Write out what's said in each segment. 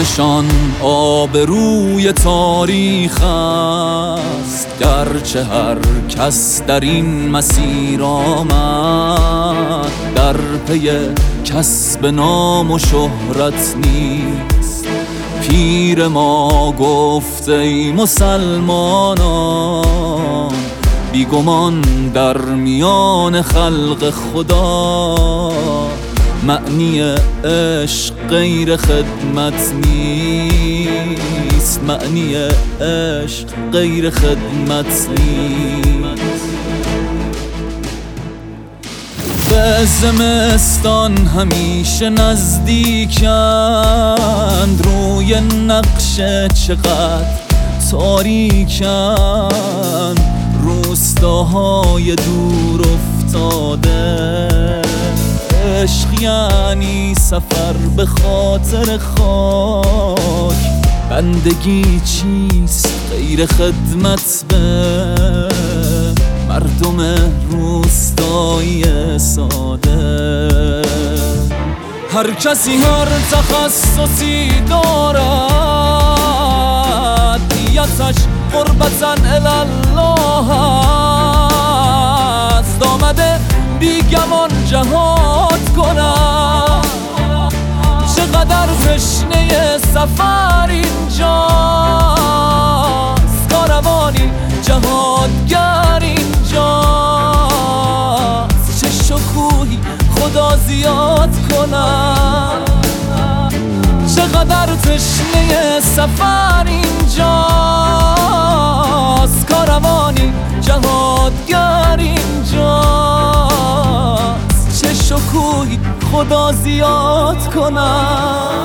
نامشان آبروی تاریخ است. گرچه هر کس در این مسیر آمد در پی کسب نام و شهرت نیست. پیر ما گفت ای مسلمانان بیگمان در میان خلق خدا معنی عشق غیر خدمت نیست. معنی عشق غیر خدمت نیست. به زمستان همیشه نزدیکند، روی نقشه چقدر تاریکند. روستاهای دور افتاده، عشق یعنی سفر به خاطر خاک. بندگی چیست غیر خدمت به مردم روستایی ساده. هر کسی هر تخصصی دارد، نیتش قربتاً الالله است. آمده بیگمان جهاد کنم، چقدر تشنه سفر اینجاست. کاروانی جهادگر اینجاست، چه شکوهی خدا زیاد کنم. چقدر تشنه سفر اینجاست. کاروانی جهادگر اینجاست، چه شکوهی خدا زیاد کنم.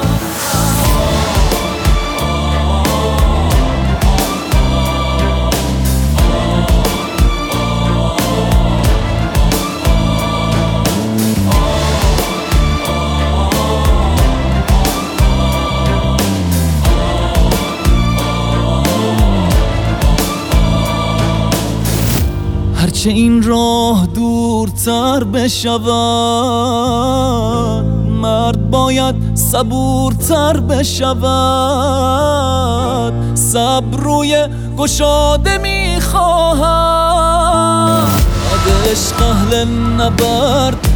هرچه این راه دورتر بشود، مرد باید صبورتر بشود. صبر روی گشاده میخواهد، عشق اهل نبرد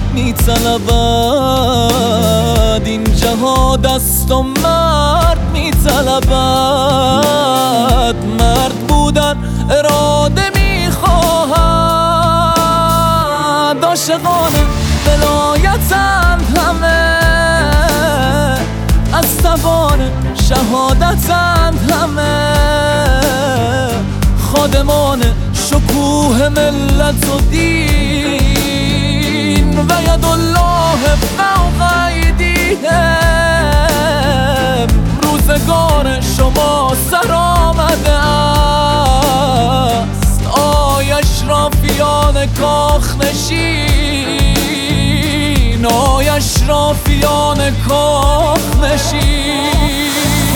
میطلبد. این جهاد است و مرد میطلبد. مرد بودن اراده میخواهد. عاشقان ولایتند همه، از توان شهادتند همه. خادمان شکوه ملت و دین و ید الله فوق ایدیهم. روزگار شما سر آمده است، آی اشرافیان کاخ نشین. آی اشرافیان کاخ نشین.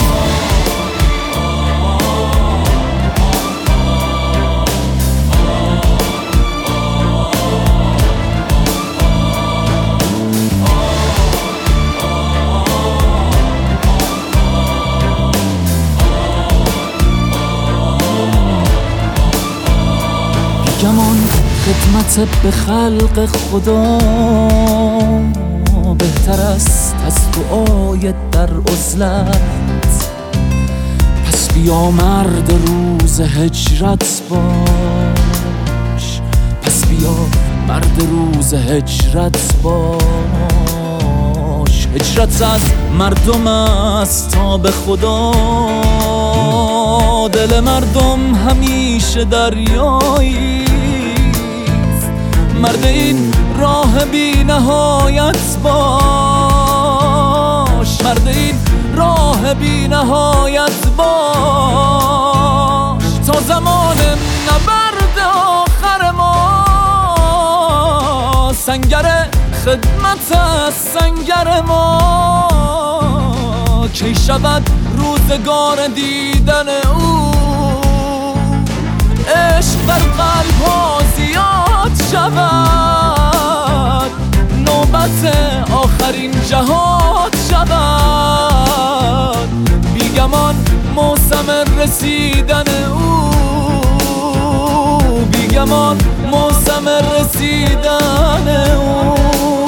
بیگمان خدمت به خلق خدا بهتر است از دعای در عزلت. پس بیا مرد روز هجرت باش، پس بیا مرد روز هجرت باش. هجرت از مردم است تا به خدا، دل مردم همیشه دریایی. مرد این راه بی نهایت باش، مرد این راه بی نهایت باش. تا زمان نبرد آخر ما، سنگر خدمت است سنگر ما. کی شود روزگار دیدن او، عشق در قلب ها زیاد شود. نوبت آخرین جهاد شود، بیگمان موسم رسیدن او، بیگمان موسم رسیدن او.